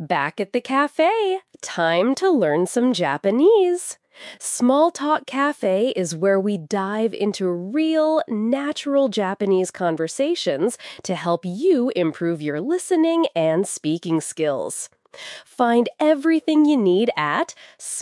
Back at the cafe, time to learn some Japanese. Small Talk Cafe is where we dive into real, natural Japanese conversations to help you improve your listening and speaking skills. Find everything you need at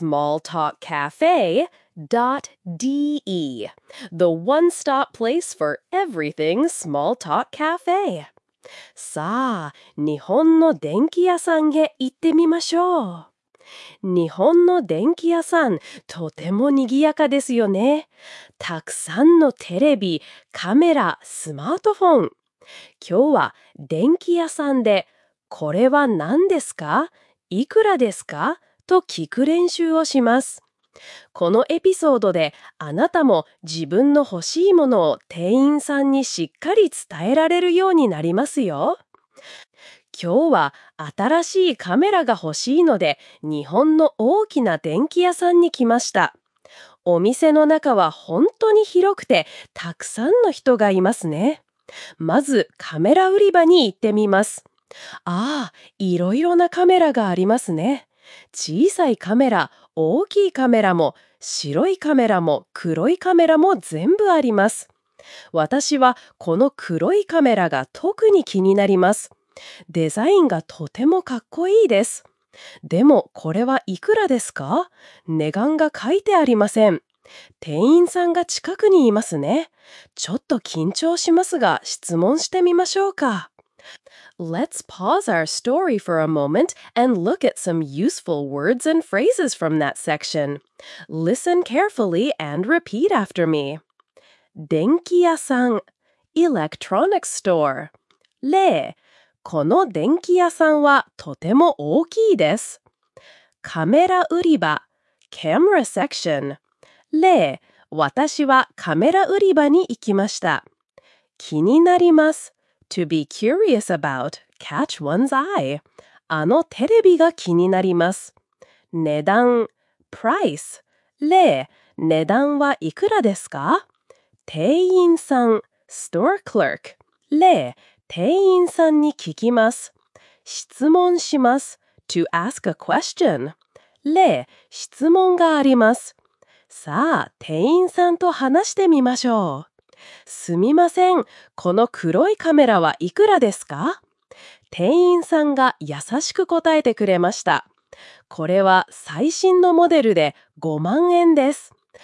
smalltalkcafe.de, the one-stop place for everything Small Talk Cafe. さあ、日本の電気屋さんへ行ってみましょう。日本の電気屋さん、とても賑やかですよね。たくさんのテレビ、カメラ、スマートフォン。今日は電気屋さんで、これは何ですか？いくらですか？と聞く練習をします。このエピソードであなたも自分の欲しいものを店員さんにしっかり伝えられるようになりますよ。今日は新しいカメラが欲しいので日本の大きな電気屋さんに来ました。お店の中は本当に広くてたくさんの人がいますね。まずカメラ売り場に行ってみます。いろいろなカメラがありますね。小さいカメラ、大きいカメラも、白いカメラも黒いカメラも全部あります。私はこの黒いカメラが特に気になります。デザインがとてもかっこいいです。でもこれはいくらですか？値段が書いてありません。店員さんが近くにいますね。ちょっと緊張しますが質問してみましょうか。Let's pause our story for a moment and look at some useful words and phrases from that section. Listen carefully and repeat after me. 電気屋さん Electronic store 例この電気屋さんはとても大きいです。カメラ売り場 Camera section 例私はカメラ売り場に行きました。気になります。To be curious about, catch one's eye. あのテレビが気になります。値段 price 例値段はいくらですか？店員さん store clerk 例店員さんに聞きます。質問します。To ask a question 例質問があります。さあ、店員さんと話してみましょう。すみません、この黒いカメラはいくらですか？店員さんが優しく答えてくれました。これは最新のモデルで5万円です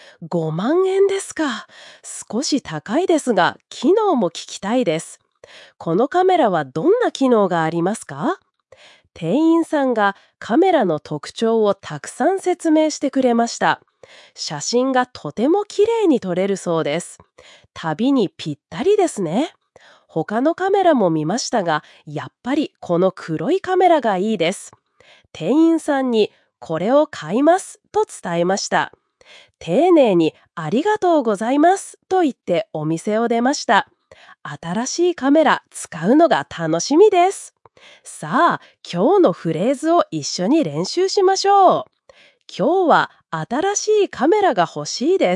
。5万円ですか。少し高いですが、機能も聞きたいです。このカメラはどんな機能がありますか？店員さんがカメラの特徴をたくさん説明してくれました。写真がとても綺麗に撮れるそうです。旅にぴったりですね。他のカメラも見ましたが、やっぱりこの黒いカメラがいいです。店員さんにこれを買いますと伝えました。丁寧にありがとうございますと言ってお店を出ました。新しいカメラ使うのが楽しみです。さあ、今日のフレーズを一緒に練習しましょう。今日は新しいカメラが欲しいです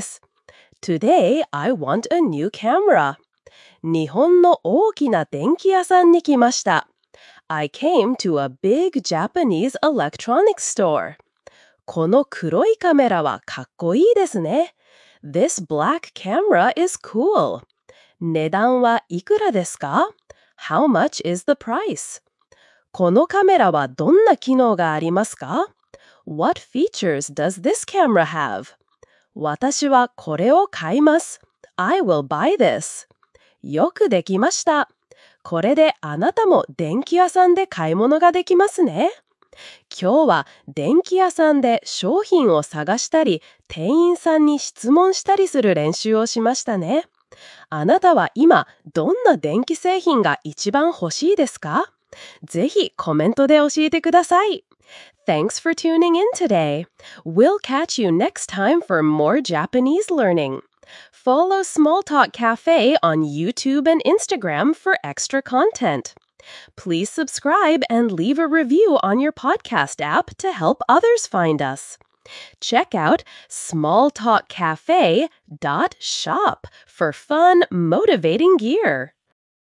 。Today, I want a new camera. 日本の大きな電気屋さんに来ました。I came to a big Japanese electronics store. この黒いカメラはかっこいいですね。This black camera is cool. 値段はいくらですか？ How much is the price? このカメラはどんな機能がありますか？ What features does this camera have? 私はこれを買います。I will buy this. よくできました。これであなたも電気屋さんで買い物ができますね。今日は電気屋さんで商品を探したり、店員さんに質問したりする練習をしましたね。あなたは今どんな電気製品が一番欲しいですか？ぜひコメントで教えてください。Thanks for tuning in today. We'll catch you next time for more Japanese learning. Follow Small Talk Cafe on YouTube and Instagram for extra content. Please subscribe and leave a review on your podcast app to help others find us. Check out smalltalkcafe.shop for fun, motivating gear.